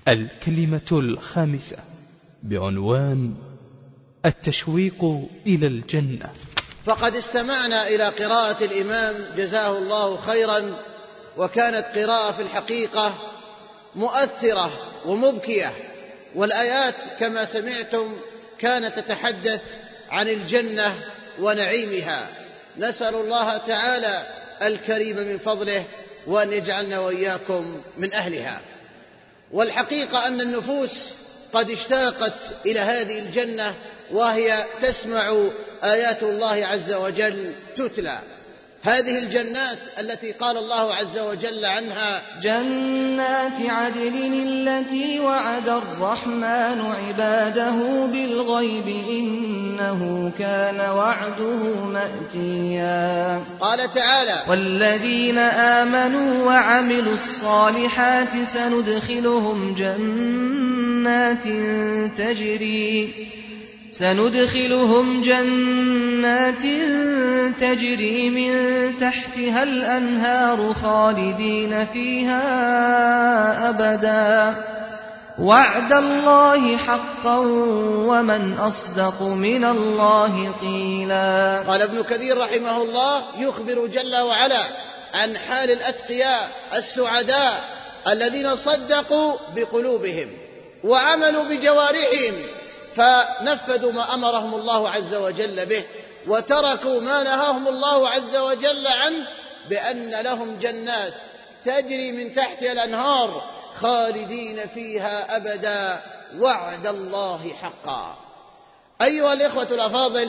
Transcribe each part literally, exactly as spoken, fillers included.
الكلمة الخامسة بعنوان التشويق إلى الجنة. فقد استمعنا إلى قراءة الإمام جزاه الله خيرا، وكانت قراءة في الحقيقة مؤثرة ومبكية، والآيات كما سمعتم كانت تتحدث عن الجنة ونعيمها. نسأل الله تعالى الكريم من فضله وأن يجعلنا وإياكم من أهلها. والحقيقة أن النفوس قد اشتاقت إلى هذه الجنة وهي تسمع آيات الله عز وجل تتلى. هذه الجنات التي قال الله عز وجل عنها: جنات عدن التي وعد الرحمن عباده بالغيب إنه كان وعده مأتيا. قال تعالى: والذين آمنوا وعملوا الصالحات سندخلهم جنات تجري سندخلهم جنات تجري من تحتها الأنهار خالدين فيها أبدا وعد الله حقا ومن أصدق من الله قيلا. قال ابن كثير رحمه الله يخبر جل وعلا عن حال الأتقياء السعداء الذين صدقوا بقلوبهم وعملوا بجوارحهم فنفذوا ما أمرهم الله عز وجل به وتركوا ما نهاهم الله عز وجل عنه، بأن لهم جنات تجري من تحتها الأنهار خالدين فيها أبدا وعد الله حقا. أيها الإخوة الأفاضل،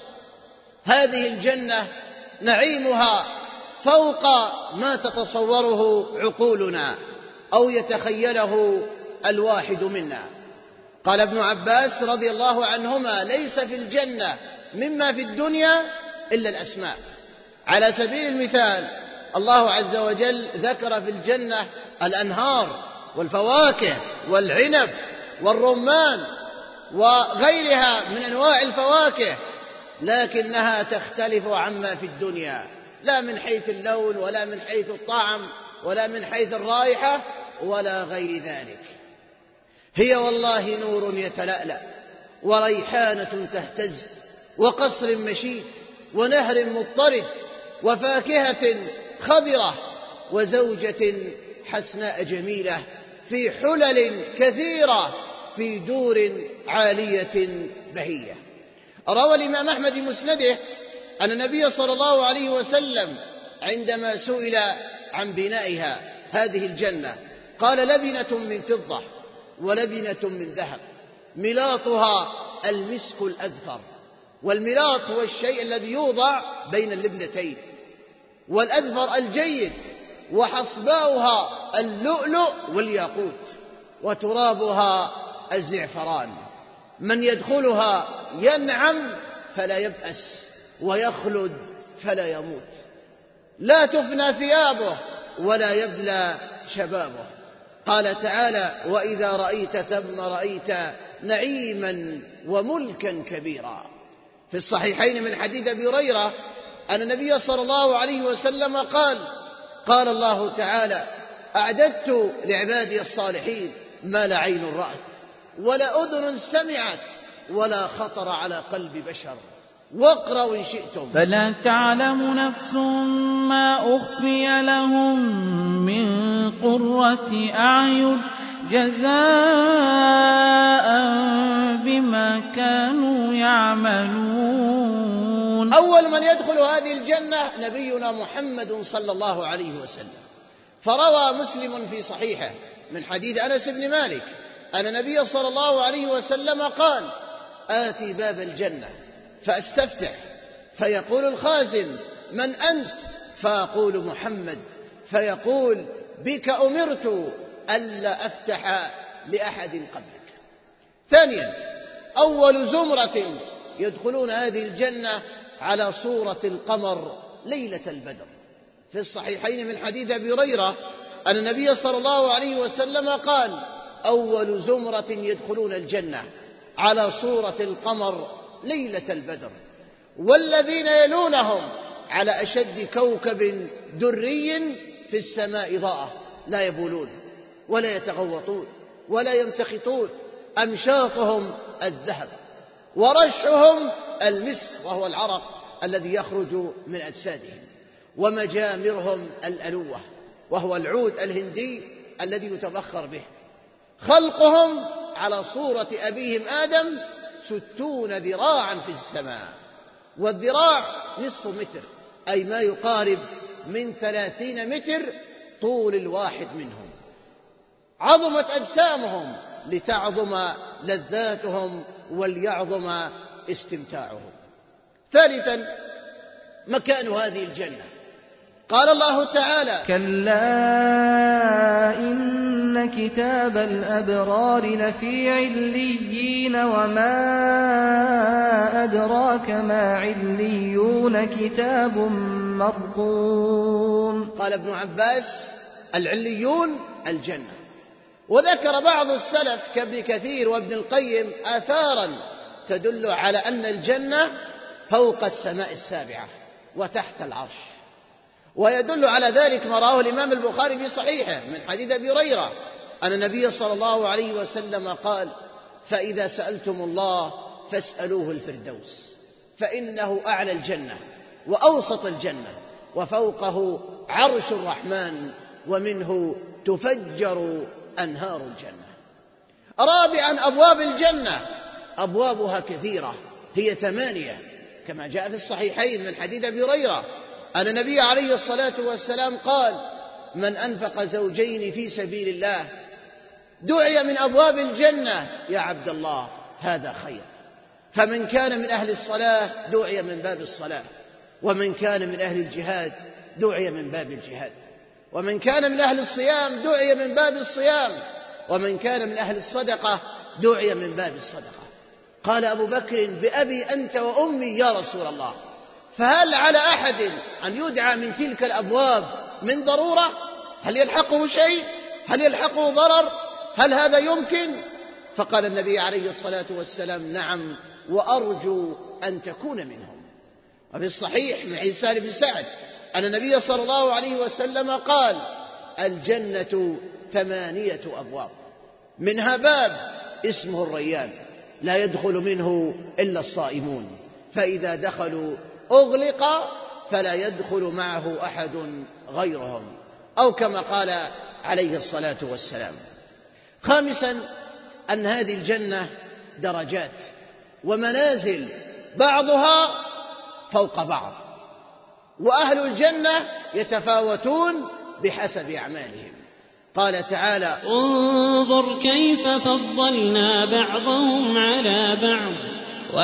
هذه الجنة نعيمها فوق ما تتصوره عقولنا أو يتخيله الواحد منا. قال ابن عباس رضي الله عنهما: ليس في الجنة مما في الدنيا إلا الأسماء. على سبيل المثال الله عز وجل ذكر في الجنة الأنهار والفواكه والعنب والرمان وغيرها من أنواع الفواكه، لكنها تختلف عما في الدنيا، لا من حيث اللون ولا من حيث الطعم ولا من حيث الرائحة ولا غير ذلك. هي والله نور يتلألأ وريحانة تهتز وقصر مشيد ونهر مضطرد وفاكهة خضرة وزوجة حسناء جميلة في حلل كثيرة في دور عالية بهية. روى الإمام أحمد مسنده أن النبي صلى الله عليه وسلم عندما سئل عن بنائها هذه الجنة قال: لبنة من فضة ولبنة من ذهب ملاطها المسك الأذفر. والملاط هو الشيء الذي يوضع بين اللبنتين، والأذفر الجيد، وحصباؤها اللؤلؤ والياقوت، وترابها الزعفران. من يدخلها ينعم فلا يبأس ويخلد فلا يموت، لا تفنى ثيابه ولا يبلى شبابه. قال تعالى: وإذا رأيت ثم رأيت نعيما وملكا كبيرا. في الصحيحين من حديث أبي هريرة أن النبي صلى الله عليه وسلم قال: قال الله تعالى: أعددت لعبادي الصالحين ما لا عين رأت ولا أذن سمعت ولا خطر على قلب بشر. واقرأوا إن شئتم: فلا تعلم نفس ما أخفي لهم من قرة أعين جزاء بما كانوا يعملون. أول من يدخل هذه الجنة نبينا محمد صلى الله عليه وسلم. فروى مسلم في صحيحه من حديث أنس بن مالك أن النبي صلى الله عليه وسلم قال: آتي باب الجنة فأستفتح فيقول الخازن: من أنت؟ فأقول: محمد. فيقول: بك أمرت ألا أفتح لأحد قبلك. ثانيا، أول زمرة يدخلون هذه الجنة على صورة القمر ليلة البدر. في الصحيحين من حديث أبي هريرة أن النبي صلى الله عليه وسلم قال: أول زمرة يدخلون الجنة على صورة القمر ليلة البدر، والذين يلونهم على أشد كوكب دري في السماء ضاءة لا يبولون ولا يتغوطون ولا يمتخطون، أمشاطهم الذهب، ورشهم المسك وهو العرق الذي يخرج من أجسادهم، ومجامرهم الألوة وهو العود الهندي الذي يتبخر به. خلقهم على صورة أبيهم آدم ستون ذراعا في السماء، والذراع نصف متر، أي ما يقارب من ثلاثين متر طول الواحد منهم. عظمت أجسامهم لتعظم لذاتهم وليعظم استمتاعهم. ثالثا مكان هذه الجنة، قال الله تعالى: كلا إن كتاب الأبرار لفي عليين وما أدراك ما عليون كتاب مرقوم. قال ابن عباس: العليون الجنة. وذكر بعض السلف كابن كثير وابن القيم آثارا تدل على أن الجنة فوق السماء السابعة وتحت العرش، ويدل على ذلك ما رواه الإمام البخاري في صحيحه من حديث أبي هريرة أن النبي صلى الله عليه وسلم قال: فإذا سألتم الله فاسألوه الفردوس، فإنه أعلى الجنة وأوسط الجنة وفوقه عرش الرحمن ومنه تفجر أنهار الجنة. رابعا أبواب الجنة، أبوابها كثيرة، هي ثمانية كما جاء في الصحيحين من حديث أبي هريرة أن النبي عليه الصلاة والسلام قال: من أنفق زوجين في سبيل الله دعي من أبواب الجنة يا عبد الله هذا خير. فمن كان من أهل الصلاة دعي من باب الصلاة، ومن كان من أهل الجهاد دعي من باب الجهاد، ومن كان من أهل الصيام دعي من باب الصيام، ومن كان من أهل الصدقة دعي من باب الصدقة. قال أبو بكر: بأبي أنت وأمي يا رسول الله، فهل على أحد أن يدعى من تلك الأبواب من ضرورة؟ هل يلحقه شيء؟ هل يلحقه ضرر؟ هل هذا يمكن؟ فقال النبي عليه الصلاة والسلام: نعم، وأرجو أن تكون منهم. وفي الصحيح من حديث سهل بن سعد أن النبي صلى الله عليه وسلم قال: الجنة ثمانية أبواب، منها باب اسمه الريان لا يدخل منه إلا الصائمون، فإذا دخلوا أغلق فلا يدخل معه أحد غيرهم، أو كما قال عليه الصلاة والسلام. خامسا أن هذه الجنة درجات ومنازل بعضها فوق بعض، وأهل الجنة يتفاوتون بحسب أعمالهم. قال تعالى: انظر كيف فضلنا بعضهم على بعض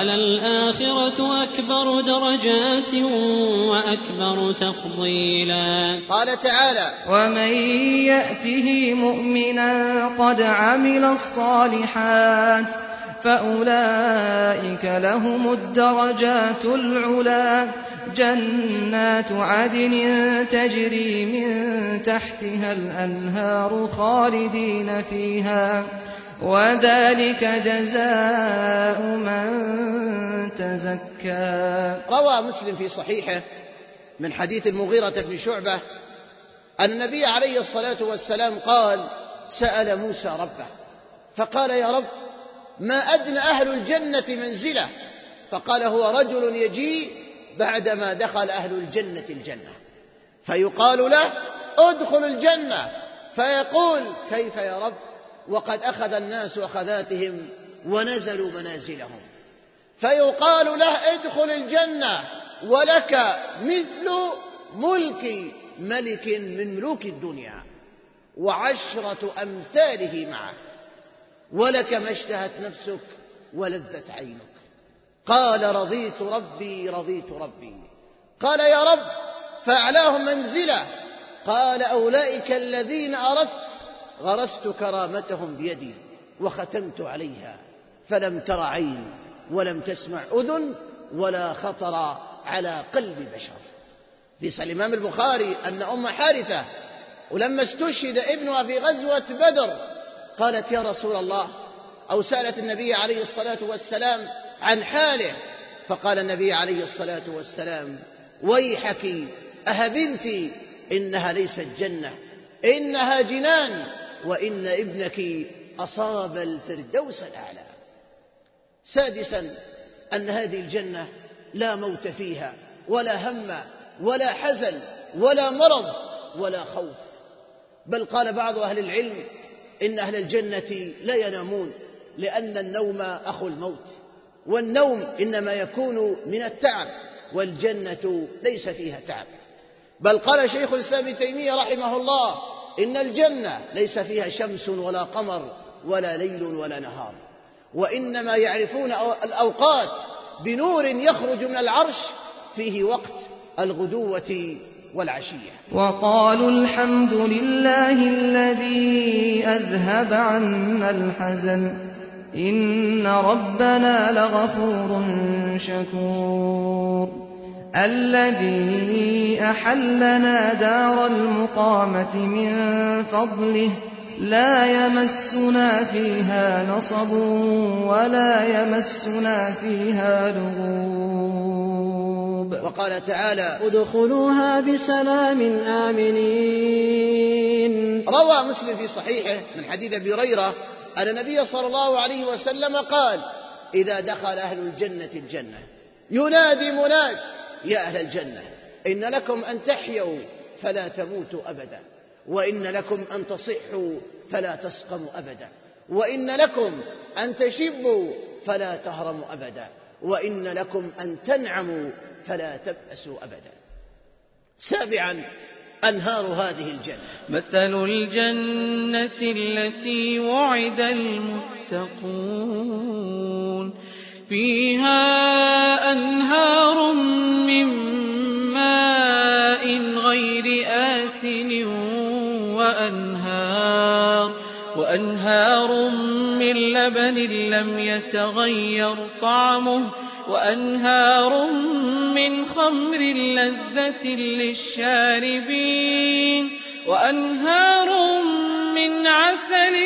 وللآخرة أكبر درجات وأكبر تفضيلا. قال تعالى: ومن يأته مؤمنا قد عمل الصالحات فأولئك لهم الدرجات العلا جنات عدن تجري من تحتها الأنهار خالدين فيها وذلك جزاء من تزكى. روى مسلم في صحيحه من حديث المغيرة بن شعبة أن النبي عليه الصلاة والسلام قال: سأل موسى ربه فقال: يا رب، ما أدنى أهل الجنة منزلة؟ فقال: هو رجل يجيء بعدما دخل أهل الجنة الجنة فيقال له: ادخل الجنة، فيقول: كيف يا رب وقد أخذ الناس أخذاتهم ونزلوا منازلهم؟ فيقال له: ادخل الجنة ولك مثل ملك ملك من ملوك الدنيا وعشرة أمثاله معه، ولك ما اشتهت نفسك ولذت عينك. قال: رضيت ربي رضيت ربي. قال: يا رب، فأعلاهم منزلة. قال: أولئك الذين أردت غرست كرامتهم بيدي وختمت عليها فلم تر عين ولم تسمع أذن ولا خطر على قلب بشر. في صحيح الإمام البخاري أن أم حارثة ولما استشهد ابنها في غزوة بدر قالت: يا رسول الله، أو سألت النبي عليه الصلاة والسلام عن حاله، فقال النبي عليه الصلاة والسلام: ويحك أه بنتي، إنها ليست جنة، إنها جنان، وإن ابنك أصاب الفردوس الأعلى. سادسا أن هذه الجنة لا موت فيها ولا هم ولا حزن ولا مرض ولا خوف، بل قال بعض أهل العلم إن أهل الجنة لا ينامون، لأن النوم أخو الموت، والنوم إنما يكون من التعب، والجنة ليس فيها تعب. بل قال شيخ الإسلام ابن تيمية رحمه الله إن الجنة ليس فيها شمس ولا قمر ولا ليل ولا نهار، وإنما يعرفون الأوقات بنور يخرج من العرش فيه وقت الغدوة والعشية. وقالوا الحمد لله الذي أذهب عنا الحزن إن ربنا لغفور شكور الذي أحلنا دار المقامة من فضله لا يمسنا فيها نصب ولا يمسنا فيها لغوب. وقال تعالى ادخلوها بسلام آمنين. روى مسلم في صحيحه من حديث أبي هريرة أن النبي صلى الله عليه وسلم قال إذا دخل أهل الجنة الجنة ينادي مناد يا أهل الجنة إن لكم أن تحيوا فلا تموتوا أبدا، وإن لكم أن تصحوا فلا تسقموا أبدا، وإن لكم أن تشبوا فلا تهرموا أبدا، وإن لكم أن تنعموا فلا تبأسوا أبدا. سابعا أنهار هذه الجنة. مثل الجنة التي وعد المتقون فيها أنهار من ماء غير آسن وأنهار, وأنهار من لبن لم يتغير طعمه وأنهار من خمر لذة للشاربين وأنهار من عسل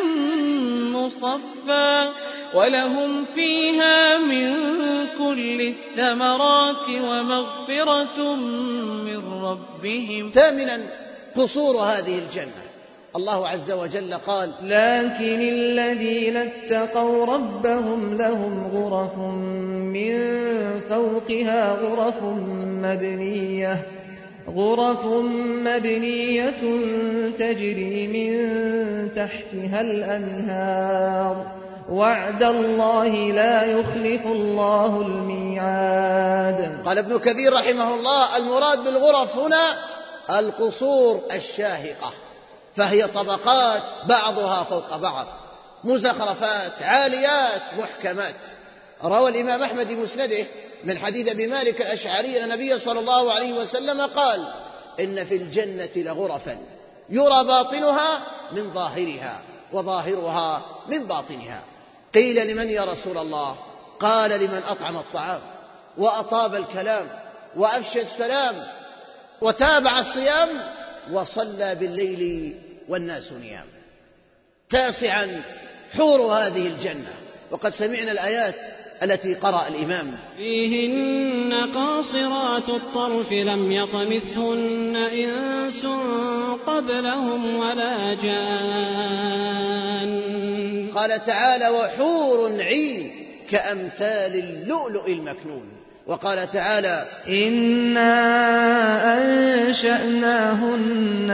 مصفى ولهم فيها من كل الثمرات ومغفرة من ربهم. ثامنا قصور هذه الجنة. الله عز وجل قال لكن الذين اتقوا ربهم لهم غرف من فوقها غرف مبنية غرف مبنية تجري من تحتها الأنهار وعد الله لا يخلف الله الميعاد. قال ابن كثير رحمه الله المراد بالغرف هنا القصور الشاهقة، فهي طبقات بعضها فوق بعض مزخرفات عاليات محكمات. روى الإمام أحمد مسنده من حديث أبي مالك الأشعري أن النبي صلى الله عليه وسلم قال إن في الجنة لغرفا يرى باطنها من ظاهرها وظاهرها من باطنها. قيل لمن يا رسول الله؟ قال لمن أطعم الطعام وأطاب الكلام وأفشى السلام وتابع الصيام وصلى بالليل والناس نيام. تاسعا حور هذه الجنة، وقد سمعنا الآيات التي قرأ الإمام فيهن قاصرات الطرف لم يطمثهن إنس قبلهم ولا جان. قال تعالى وحور عين كأمثال اللؤلؤ المكنون. وقال تعالى إنا أنشأناهن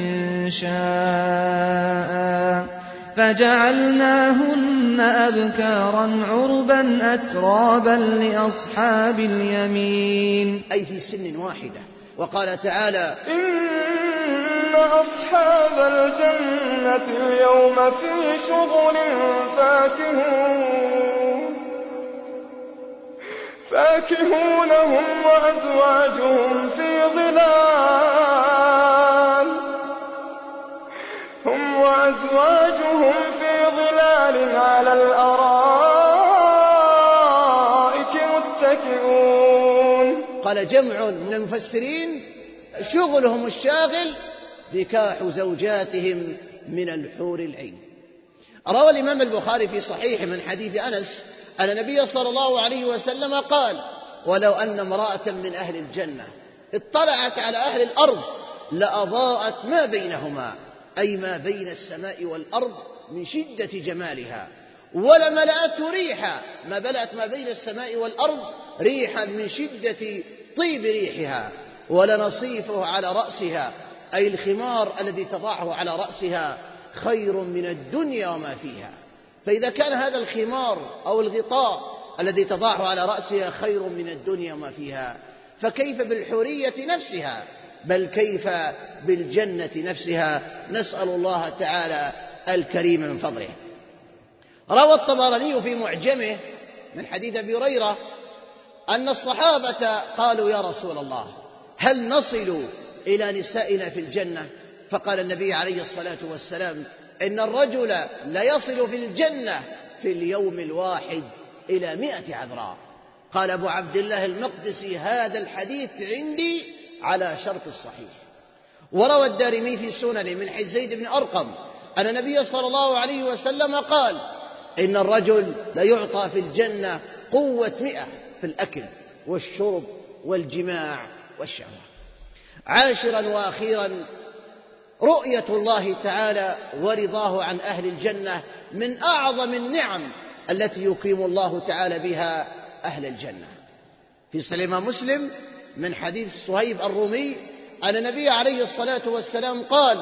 إنشاء فجعلناهن أبكارا عربا أترابا لأصحاب اليمين، أي في سن واحدة. وقال تعالى إن أصحاب الجنة اليوم في شغل فاكهون فاكهون هم وأزواجهم في ظلال هم وأزواجهم في ظلال على الأرائك متكئون. قال جمع من المفسرين شغلهم الشاغل ذكاح زوجاتهم من الحور العين. روى الإمام البخاري في صحيح من حديث أنس أن النبي صلى الله عليه وسلم قال ولو أن امرأة من أهل الجنة اطلعت على أهل الأرض لأضاءت ما بينهما، أي ما بين السماء والأرض من شدة جمالها، ولملأته ريحا، ما بلأت ما بين السماء والأرض ريحا من شدة طيب ريحها، ولنصيفه على رأسها، أي الخمار الذي تضعه على رأسها، خير من الدنيا وما فيها. فإذا كان هذا الخمار أو الغطاء الذي تضعه على رأسها خير من الدنيا وما فيها، فكيف بالحورية نفسها، بل كيف بالجنة نفسها. نسأل الله تعالى الكريم من فضله. روى الطبراني في معجمه من حديث أبي هريرة أن الصحابة قالوا يا رسول الله هل نصل إلى نسائنا في الجنة؟ فقال النبي عليه الصلاة والسلام إن الرجل ليصل في الجنة في اليوم الواحد إلى مئة عذراء. قال أبو عبد الله المقدسي هذا الحديث عندي على شرط الصحيح. وروى الدارمي في سننه من حديث زيد بن أرقم أن النبي صلى الله عليه وسلم قال إن الرجل ليعطى في الجنة قوة مئة في الأكل والشرب والجماع والشهوة. عاشرا وأخيرا رؤية الله تعالى ورضاه عن أهل الجنة من أعظم النعم التي يكرم الله تعالى بها أهل الجنة. في صحيح مسلم من حديث صهيب الرومي أن النبي عليه الصلاة والسلام قال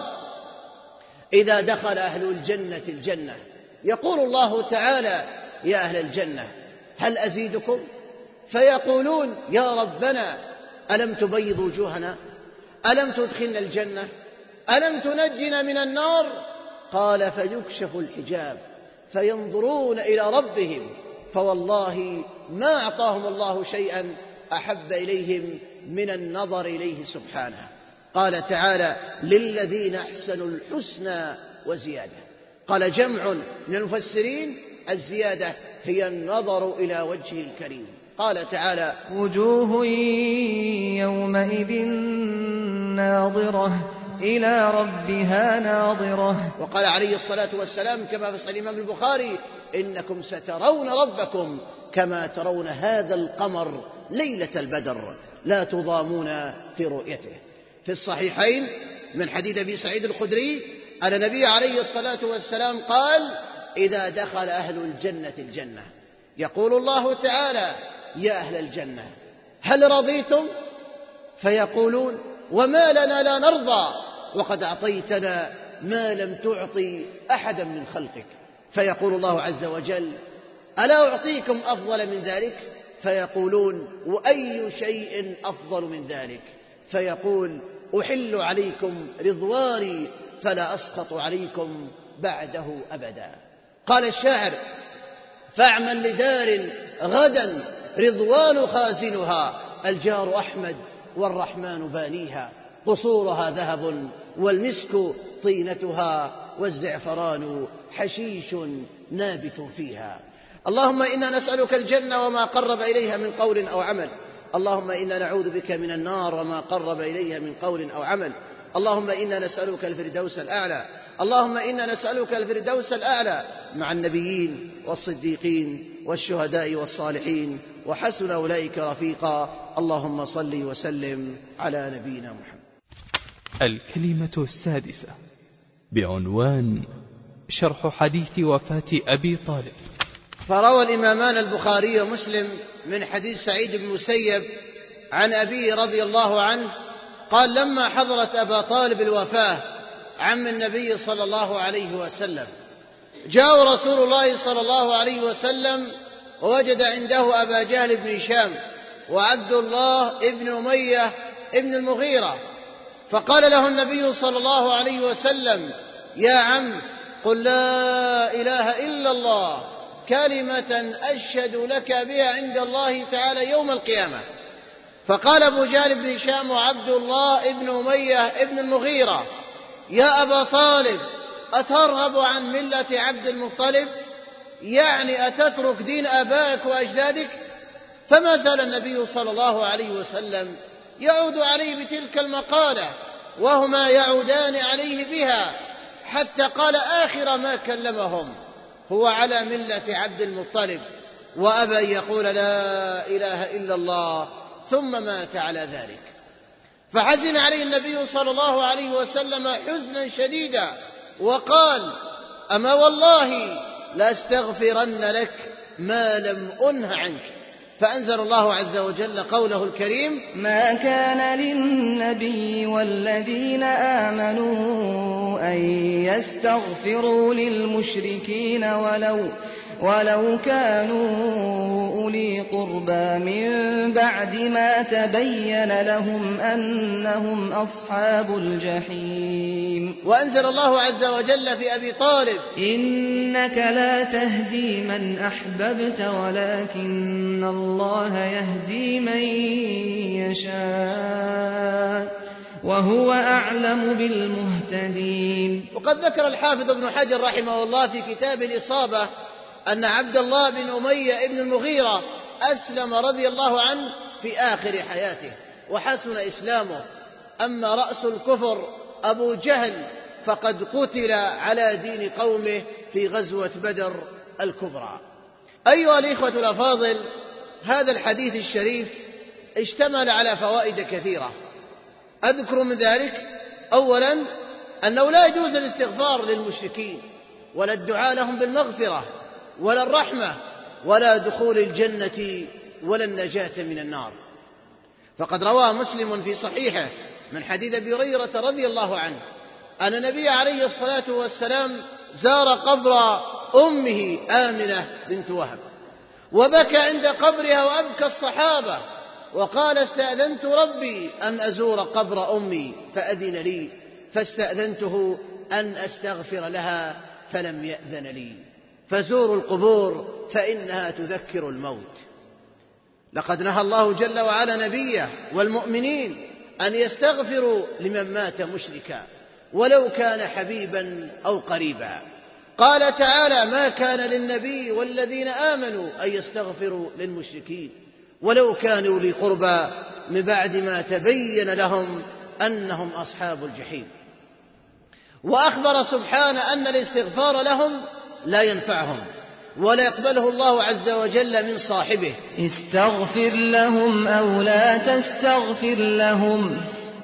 إذا دخل أهل الجنة الجنة يقول الله تعالى يا أهل الجنة هل أزيدكم؟ فيقولون يا ربنا ألم تبيض وجوهنا؟ ألم تدخلنا الجنة؟ ألم تنجنا من النار؟ قال فيكشف الحجاب فينظرون إلى ربهم فوالله ما أعطاهم الله شيئا أحب إليهم من النظر إليه سبحانه. قال تعالى للذين أحسنوا الحسنى وزيادة. قال جمع من المفسرين الزيادة هي النظر إلى وجهه الكريم. قال تعالى وجوه يومئذ ناظرة إلى ربها ناظرة. وقال عليه الصلاة والسلام كما في صحيح الإمام البخاري إنكم سترون ربكم كما ترون هذا القمر ليلة البدر لا تضامون في رؤيته. في الصحيحين من حديث أبي سعيد الخدري أن النبي عليه الصلاة والسلام قال إذا دخل أهل الجنة الجنة يقول الله تعالى يا أهل الجنة هل رضيتم؟ فيقولون وما لنا لا نرضى وقد أعطيتنا ما لم تعطي أحدا من خلقك. فيقول الله عز وجل ألا أعطيكم أفضل من ذلك؟ فيقولون وأي شيء أفضل من ذلك؟ فيقول أحل عليكم رضواني فلا أسخط عليكم بعده أبدا. قال الشاعر فاعمل لدار غدا رضوان خازنها الجار أحمد والرحمن بانيها قصورها ذهب والمسك طينتها والزعفران حشيش نابت فيها. اللهم إنا نسألك الجنة وما قرب إليها من قول أو عمل. اللهم إنا نعوذ بك من النار وما قرب إليها من قول أو عمل. اللهم إنا نسألك الفردوس الأعلى. اللهم إنا نسألك الفردوس الأعلى مع النبيين والصديقين والشهداء والصالحين وحسن أولئك رفيقا. اللهم صل وسلم على نبينا محمد. الكلمة السادسة بعنوان شرح حديث وفاة أبي طالب. فروى الإمامان البخاري ومسلم من حديث سعيد بن مسيب عن أبيه رضي الله عنه قال لما حضرت أبا طالب الوفاة عم النبي صلى الله عليه وسلم جاء رسول الله صلى الله عليه وسلم ووجد عنده أبا جهل بن هشام وعبد الله ابن أمية ابن المغيرة. فقال له النبي صلى الله عليه وسلم يا عم قل لا إله إلا الله كلمة أشهد لك بها عند الله تعالى يوم القيامة. فقال أبو جهل بن هشام وعبد الله ابن أمية ابن المغيرة يا أبا طالب أترغب عن ملة عبد المطلب؟ يعني أتترك دين آبائك وأجدادك؟ فما زال النبي صلى الله عليه وسلم يعود عليه بتلك المقالة وهما يعودان عليه بها حتى قال آخر ما كلمهم هو على ملة عبد المطلب وأبى أن يقول لا إله إلا الله ثم مات على ذلك. فحزن عليه النبي صلى الله عليه وسلم حزنا شديدا وقال أما والله لأستغفرن لك ما لم أنه عنك. فأنزل الله عز وجل قوله الكريم: ما كان للنبي والذين آمنوا أن يستغفروا للمشركين ولو ولو كانوا أولي قربى من بعد ما تبين لهم أنهم أصحاب الجحيم. وأنزل الله عز وجل في أبي طالب: إنك لا تهدي من أحببت ولكن الله يهدي من يشاء وهو أعلم بالمهتدين. وقد ذكر الحافظ ابن حجر رحمه الله في كتاب الإصابة أن عبد الله بن أمية بن المغيرة أسلم رضي الله عنه في آخر حياته وحسن إسلامه. أما رأس الكفر أبو جهل فقد قتل على دين قومه في غزوة بدر الكبرى. أيها الإخوة الأفاضل، هذا الحديث الشريف اشتمل على فوائد كثيرة. أذكر من ذلك: أولا، أنه لا يجوز الاستغفار للمشركين ولا الدعاء لهم بالمغفرة ولا الرحمة ولا دخول الجنة ولا النجاة من النار. فقد روى مسلم في صحيحه من حديث أبي هريرة رضي الله عنه أن النبي عليه الصلاة والسلام زار قبر أمه آمنة بنت وهب وبكى عند قبرها وأبكى الصحابة وقال: استأذنت ربي أن أزور قبر أمي فأذن لي، فاستأذنته أن أستغفر لها فلم يأذن لي. فزوروا القبور فإنها تذكر الموت. لقد نهى الله جل وعلا نبيه والمؤمنين أن يستغفروا لمن مات مشركا ولو كان حبيبا أو قريبا. قال تعالى: ما كان للنبي والذين آمنوا أن يستغفروا للمشركين ولو كانوا أولي قربى من بعد ما تبين لهم أنهم أصحاب الجحيم. وأخبر سبحانه أن الاستغفار لهم لا ينفعهم ولا يقبله الله عز وجل من صاحبه. استغفر لهم أو لا تستغفر لهم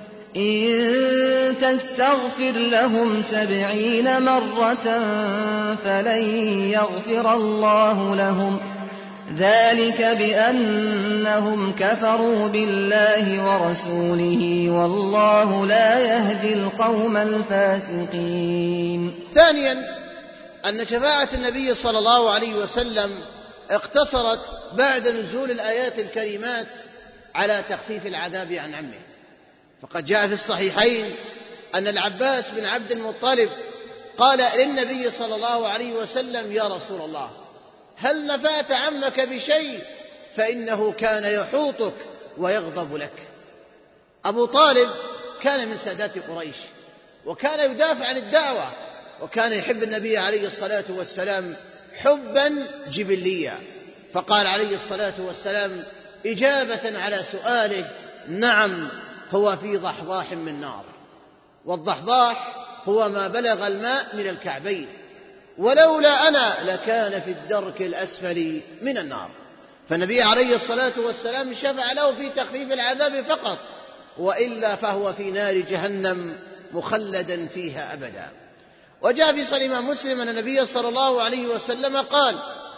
إن تستغفر لهم سبعين مرة فلن يغفر الله لهم ذلك بأنهم كفروا بالله ورسوله والله لا يهدي القوم الفاسقين. ثانيا، أن شفاعة النبي صلى الله عليه وسلم اقتصرت بعد نزول الآيات الكريمات على تخفيف العذاب عن عمه. فقد جاء في الصحيحين أن العباس بن عبد المطلب قال للنبي صلى الله عليه وسلم: يا رسول الله، هل نفعت عمك بشيء؟ فإنه كان يحوطك ويغضب لك. أبو طالب كان من سادات قريش وكان يدافع عن الدعوة وكان يحب النبي عليه الصلاة والسلام حبا جبليا. فقال عليه الصلاة والسلام إجابة على سؤاله: نعم، هو في ضحضاح من نار، والضحضاح هو ما بلغ الماء من الكعبين، ولولا أنا لكان في الدرك الأسفل من النار. فالنبي عليه الصلاة والسلام شفع له في تخفيف العذاب فقط، وإلا فهو في نار جهنم مخلدا فيها أبدا. وجاء في صحيح مسلم أن النبي صلى الله عليه وسلم قال: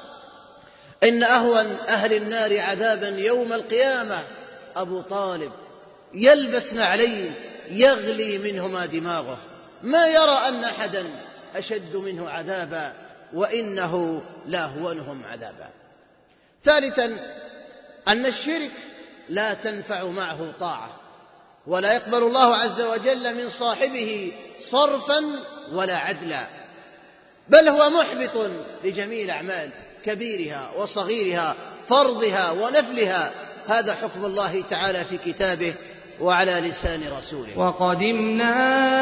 إن أهون أهل النار عذابا يوم القيامة أبو طالب، يلبس نعلين يغلي منهما دماغه، ما يرى أن أحدا أشد منه عذابا وإنه لاهونهم عذابا. ثالثا، أن الشرك لا تنفع معه طاعة ولا يقبل الله عز وجل من صاحبه صرفا ولا عدلا، بل هو محبط لجميع الأعمال كبيرها وصغيرها، فرضها ونفلها. هذا حكم الله تعالى في كتابه وعلى لسان رسوله. وقدمنا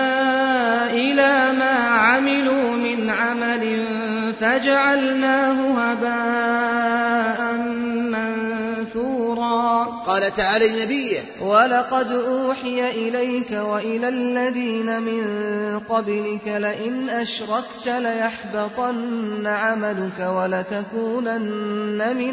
إلى ما عملوا من عمل فجعلناه هباء منثورا. قال تعالى لنبيه: ولقد أوحي إليك وإلى الذين من قبلك لئن أشركت ليحبطن عملك ولتكونن من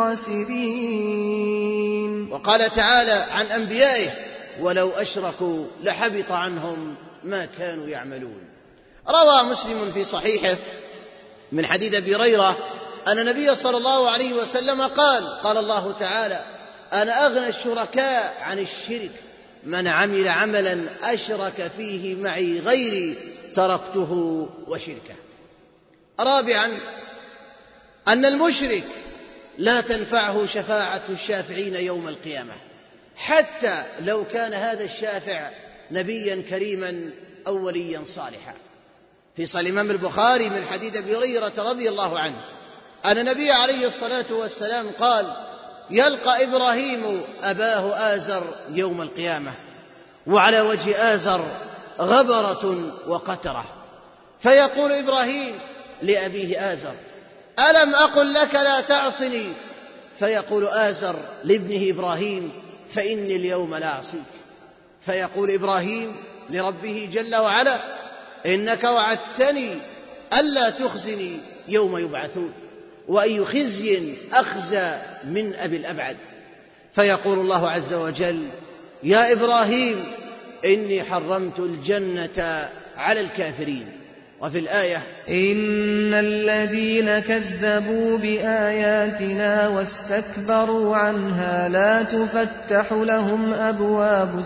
الخاسرين. وقال تعالى عن أنبيائه: ولو أشركوا لحبط عنهم ما كانوا يعملون. روى مسلم في صحيحه من حديث أبي هريرة أن النبي صلى الله عليه وسلم قال قال الله تعالى: أنا أغنى الشركاء عن الشرك، من عمل عملا أشرك فيه معي غيري تركته وشركه. رابعا، أن المشرك لا تنفعه شفاعة الشافعين يوم القيامة، حتى لو كان هذا الشافع نبيا كريما أو وليا صالحا. في صحيح الإمام البخاري من حديث أبي هريرة رضي الله عنه أن النبي عليه الصلاة والسلام قال: يلقى إبراهيم أباه آزر يوم القيامة، وعلى وجه آزر غبرة وقترة، فيقول إبراهيم لأبيه آزر: ألم أقل لك لا تعصني؟ فيقول آزر لابنه إبراهيم: فإني اليوم لا أعصيك. فيقول إبراهيم لربه جل وعلا: إنك وعدتني ألا تخزني يوم يبعثون، وأي خزي أخزى من أبي الأبعد. فيقول الله عز وجل: يا إبراهيم إني حرمت الجنة على الكافرين. وفي الآية: إن الذين كذبوا بآياتنا واستكبروا عنها لا تفتح لهم أبواب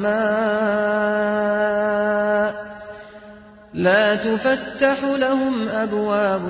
السماء لا تفتح لهم أبواب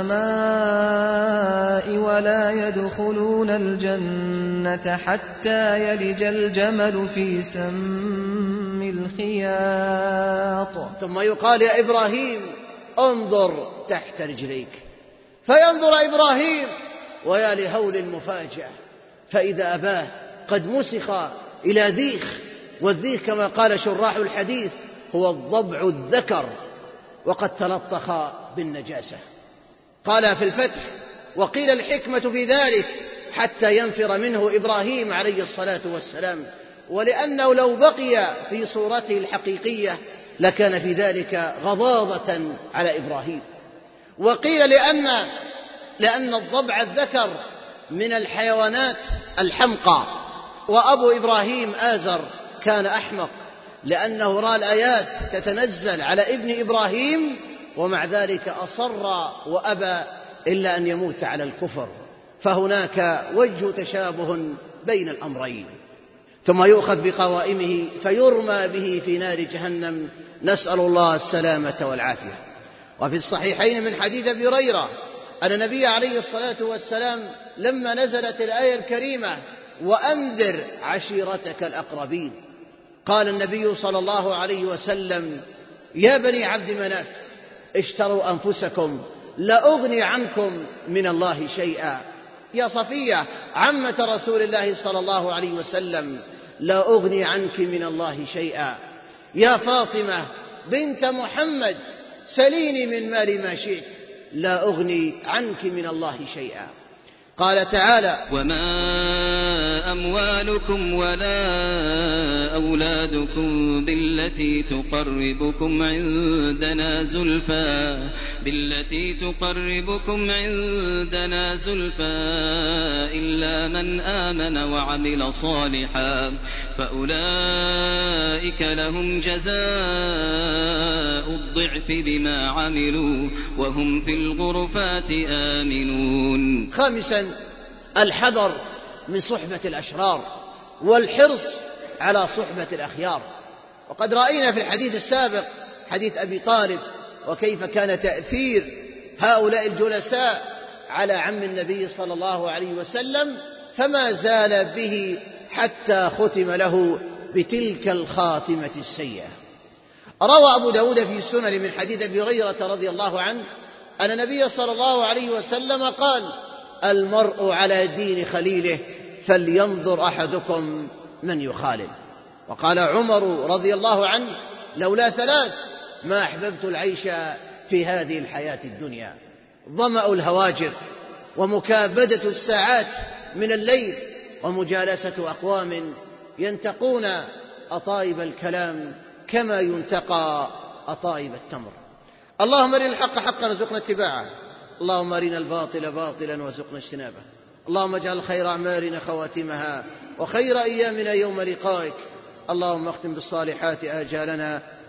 السماء ولا يدخلون الجنة حتى يلج الجمل في سم الخياط. ثم يقال: يا إبراهيم انظر تحت رجليك. فينظر إبراهيم ويا لهول المفاجأة، فإذا أباه قد مسخ إلى ذيخ، والذيخ كما قال شراح الحديث هو الضبع الذكر، وقد تلطخ بالنجاسة. قال في الفتح: وقيل الحكمة في ذلك حتى ينفر منه إبراهيم عليه الصلاة والسلام، ولأنه لو بقي في صورته الحقيقية لكان في ذلك غضاضة على إبراهيم. وقيل لأن لأن الضبع الذكر من الحيوانات الحمقى، وأبو إبراهيم آزر كان أحمق، لأنه رأى الآيات تتنزل على ابن إبراهيم ومع ذلك أصر وأبى إلا أن يموت على الكفر. فهناك وجه تشابه بين الأمرين. ثم يؤخذ بقوائمه فيرمى به في نار جهنم، نسأل الله السلامة والعافية. وفي الصحيحين من حديث أبي هريرة أن النبي عليه الصلاة والسلام لما نزلت الآية الكريمة: وأنذر عشيرتك الأقربين، قال النبي صلى الله عليه وسلم: يا بني عبد مناف اشتروا أنفسكم لا أغني عنكم من الله شيئا. يا صفية عمة رسول الله صلى الله عليه وسلم لا أغني عنك من الله شيئا. يا فاطمة بنت محمد سليني من مال ما شئت لا أغني عنك من الله شيئا. قال تعالى: وما أموالكم ولا أولادكم بالتي تقربكم عندنا زلفى بالتي تقربكم عندنا زلفى إلا من آمن وعمل صالحا فأولئك لهم جزاء الضعف بما عملوا وهم في الغرفات آمنون. خامسا، الحذر من صحبة الأشرار والحرص على صحبة الأخيار. وقد رأينا في الحديث السابق حديث أبي طالب وكيف كان تأثير هؤلاء الجلساء على عم النبي صلى الله عليه وسلم، فما زال به حتى ختم له بتلك الخاتمة السيئة. روى أبو داود في السنن من حديث أبي هريرة رضي الله عنه أن النبي صلى الله عليه وسلم قال: المرء على دين خليله فلينظر أحدكم من يخالل. وقال عمر رضي الله عنه: لولا ثلاث ما أحببت العيش في هذه الحياة الدنيا: ظمأ الهواجر، ومكابدة الساعات من الليل، ومجالسة أقوام ينتقون أطايب الكلام كما ينتقى أطايب التمر. اللهم أرنا الحق حقا وارزقنا اتباعه، اللهم أرنا الباطل باطلا وارزقنا اجتنابه. اللهم اجعل خير أعمالنا خواتمها وخير أيامنا يوم لقائك. اللهم اختم بالصالحات آجالنا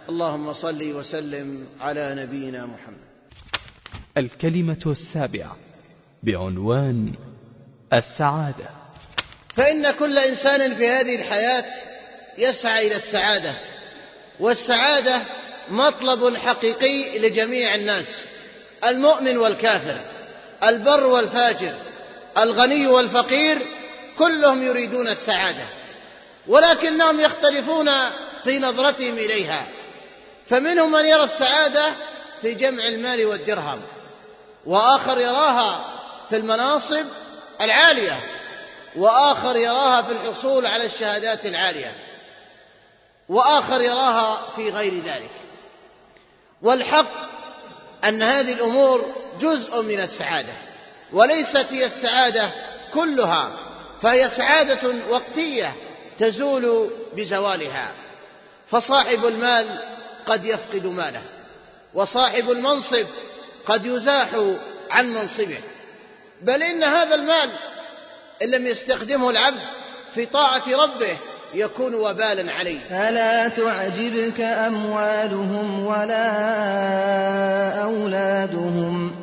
اللهم صل وسلم على نبينا محمد. الكلمة السابعة بعنوان السعادة. فإن كل إنسان في هذه الحياة يسعى إلى السعادة، والسعادة مطلب حقيقي لجميع الناس، المؤمن والكافر، البر والفاجر، الغني والفقير، كلهم يريدون السعادة، ولكنهم يختلفون في نظرتهم إليها. فمنهم من يرى السعادة في جمع المال والدرهم، وآخر يراها في المناصب العالية، وآخر يراها في الحصول على الشهادات العالية، وآخر يراها في غير ذلك. والحق أن هذه الأمور جزء من السعادة، وليست هي السعادة كلها، فهي سعادة وقتية تزول بزوالها. فصاحب المال قد يفقد ماله، وصاحب المنصب قد يزاح عن منصبه، بل إن هذا المال إن لم يستخدمه العبد في طاعة ربه يكون وبالا عليه. فلا تعجبك أموالهم ولا أولادهم،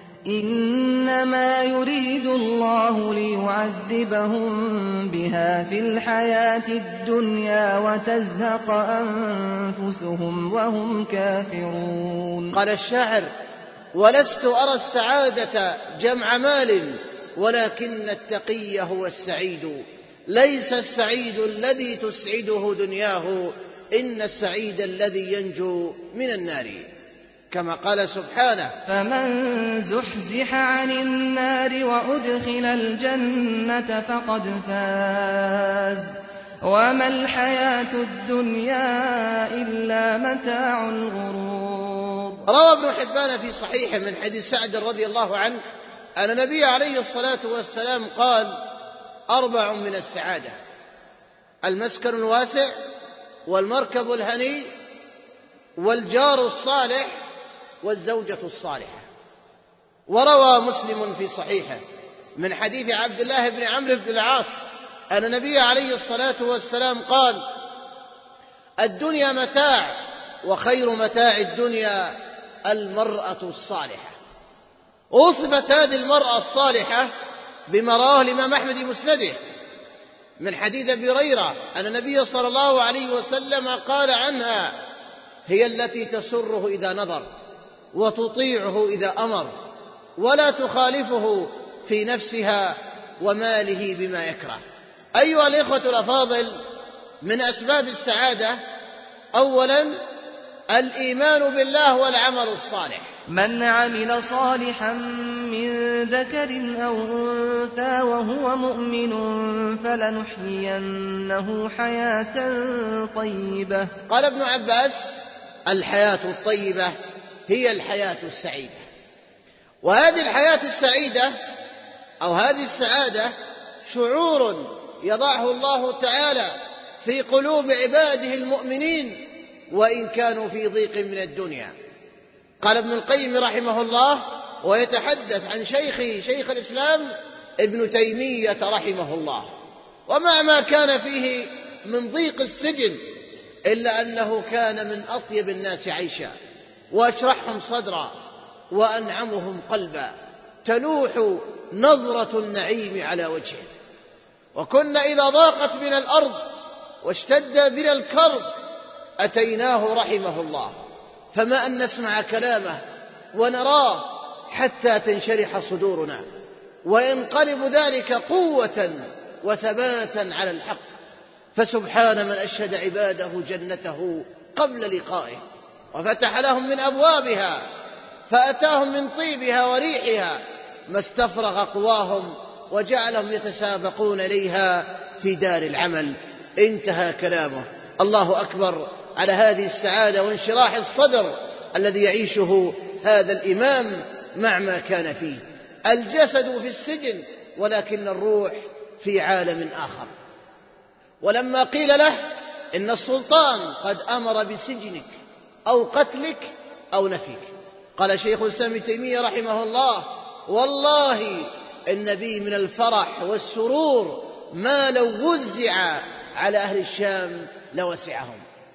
إنما يريد الله ليعذبهم بها في الحياة الدنيا وتزهق أنفسهم وهم كافرون. قال الشاعر: ولست أرى السعادة جمع مال، ولكن التقي هو السعيد. ليس السعيد الذي تسعده دنياه، إن السعيد الذي ينجو من النار. كما قال سبحانه: فمن زحزح عن النار وأدخل الجنة فقد فاز، وما الحياة الدنيا إلا متاع الغرور. روى ابن حبان في صحيحه من حديث سعد رضي الله عنه أن النبي عليه الصلاة والسلام قال: أربع من السعادة: المسكن الواسع، والمركب الهني، والجار الصالح، والزوجة الصالحة. وروى مسلم في صحيحه من حديث عبد الله بن عمرو بن العاص أن النبي عليه الصلاة والسلام قال: الدنيا متاع، وخير متاع الدنيا المرأة الصالحة. وصفت هذه المرأة الصالحة بما رواه الإمام أحمد مسنده من حديث أبي هريرة أن النبي صلى الله عليه وسلم قال عنها: هي التي تسره إذا نظر، وتطيعه إذا أمر، ولا تخالفه في نفسها وماله بما يكره. أيها الإخوة الأفاضل، من أسباب السعادة أولا الإيمان بالله والعمل الصالح. من عمل صالحا من ذكر أو أنثى وهو مؤمن فلنحيينه حياة طيبة. قال ابن عباس: الحياة الطيبة هي الحياة السعيدة. وهذه الحياة السعيدة أو هذه السعادة شعور يضعه الله تعالى في قلوب عباده المؤمنين وإن كانوا في ضيق من الدنيا. قال ابن القيم رحمه الله ويتحدث عن شيخه شيخ الإسلام ابن تيمية رحمه الله: ومع ما كان فيه من ضيق السجن إلا أنه كان من أطيب الناس عيشا، وأشرحهم صدرا، وأنعمهم قلبا، تلوح نظرة النعيم على وجهه. وكنا إذا ضاقت بنا الأرض واشتد بنا الكرب أتيناه رحمه الله، فما أن نسمع كلامه ونراه حتى تنشرح صدورنا، وينقلب ذلك قوة وثباتا على الحق. فسبحان من أشهد عباده جنته قبل لقائه، وفتح لهم من أبوابها، فأتاهم من طيبها وريحها ما استفرغ قواهم، وجعلهم يتسابقون إليها في دار العمل. انتهى كلامه. الله أكبر على هذه السعادة وانشراح الصدر الذي يعيشه هذا الإمام مع ما كان فيه. الجسد في السجن ولكن الروح في عالم آخر. ولما قيل له إن السلطان قد أمر بسجنك أو قتلك أو نفيك، قال شيخ الإسلام ابن تيمية رحمه الله: والله إن بي من الفرح والسرور ما لو وزع على أهل الشام لوسعهم.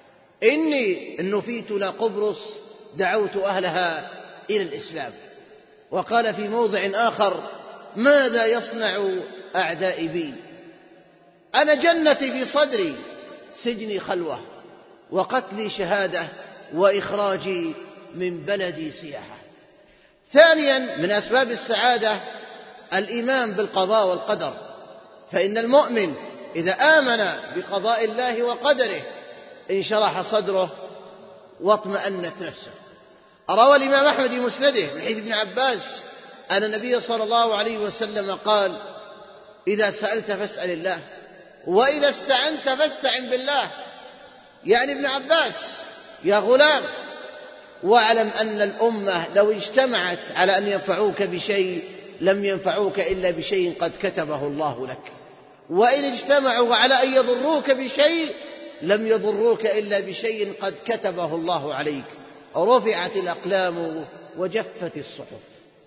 إني إن نفيت إلى قبرص دعوت أهلها إلى الإسلام. وقال في موضع آخر: ماذا يصنع أعدائي بي؟ أنا جنتي في صدري، سجني خلوة، وقتلي شهادة، وإخراجي من بلدي سياحة. ثانيا من أسباب السعادة الإيمان بالقضاء والقدر، فإن المؤمن إذا آمن بقضاء الله وقدره انشرح صدره واطمأنت نفسه. روى الإمام أحمد في مسنده من حديث ابن عباس أن النبي صلى الله عليه وسلم قال: إذا سألت فاسأل الله، وإذا استعنت فاستعن بالله. يعني ابن عباس: يا غلام، واعلم أن الأمة لو اجتمعت على أن ينفعوك بشيء لم ينفعوك إلا بشيء قد كتبه الله لك، وإن اجتمعوا على أن يضروك بشيء لم يضروك إلا بشيء قد كتبه الله عليك. رفعت الأقلام وجفت الصحف.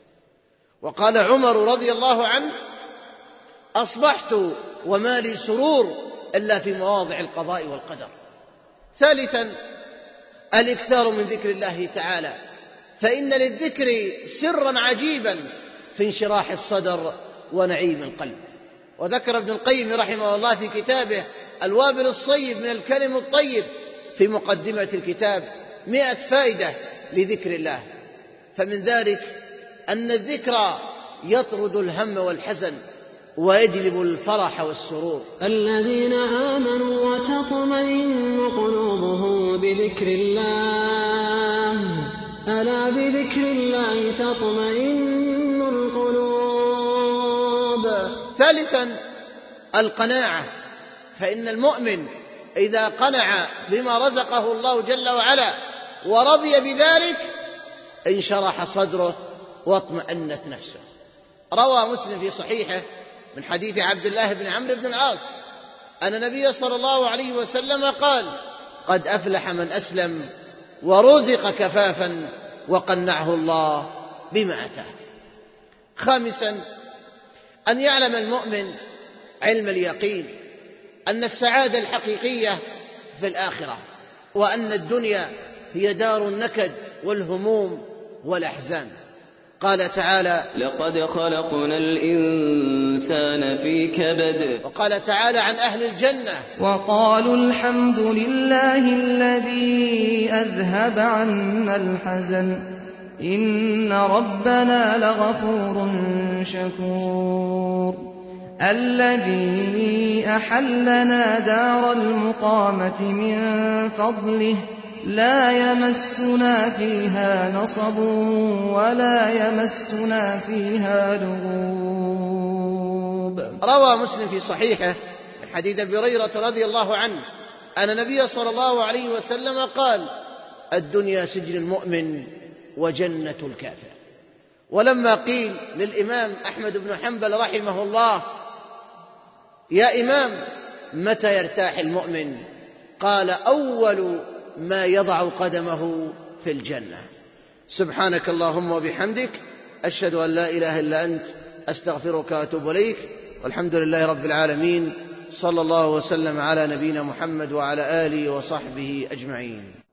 وقال عمر رضي الله عنه: أصبحت وما لي سرور إلا في مواضع القضاء والقدر. ثالثا الإكثار من ذكر الله تعالى، فإن للذكر سرا عجيبا في انشراح الصدر ونعيم القلب. وذكر ابن القيم رحمه الله في كتابه الوابل الصيب من الكلم الطيب في مقدمة الكتاب مئة فائدة لذكر الله، فمن ذلك أن الذكر يطرد الهم والحزن ويجلب الفرح والسرور. الذين آمنوا وتطمئن قلوبهم بذكر الله، ألا بذكر الله تطمئن القلوب. ثالثا القناعة، فإن المؤمن إذا قنع بما رزقه الله جل وعلا ورضي بذلك انشرح صدره واطمأنت نفسه. روى مسلم في صحيحه من حديث عبد الله بن عمرو بن العاص أن النبي صلى الله عليه وسلم قال: قد أفلح من أسلم ورزق كفافا وقنعه الله بما أتاه. خامسا أن يعلم المؤمن علم اليقين أن السعادة الحقيقية في الآخرة، وأن الدنيا هي دار النكد والهموم والأحزان. قال تعالى: لقد خلقنا الإنسان في كبد. وقال تعالى عن أهل الجنة: وقالوا الحمد لله الذي أذهب عنا الحزن إن ربنا لغفور شكور الذي أحلنا دار المقامة من فضله لا يمسنا فيها نصب ولا يمسنا فيها لغوب. روى مسلم في صحيحه من حديث أبي هريرة رضي الله عنه أن النبي صلى الله عليه وسلم قال: الدنيا سجن المؤمن وجنة الكافر. ولما قيل للإمام أحمد بن حنبل رحمه الله: يا إمام متى يرتاح المؤمن؟ قال: أول ما يضع قدمه في الجنة. سبحانك اللهم وبحمدك، أشهد أن لا إله إلا أنت، أستغفرك وأتوب إليك، والحمد لله رب العالمين، صلى الله وسلم على نبينا محمد وعلى آله وصحبه أجمعين.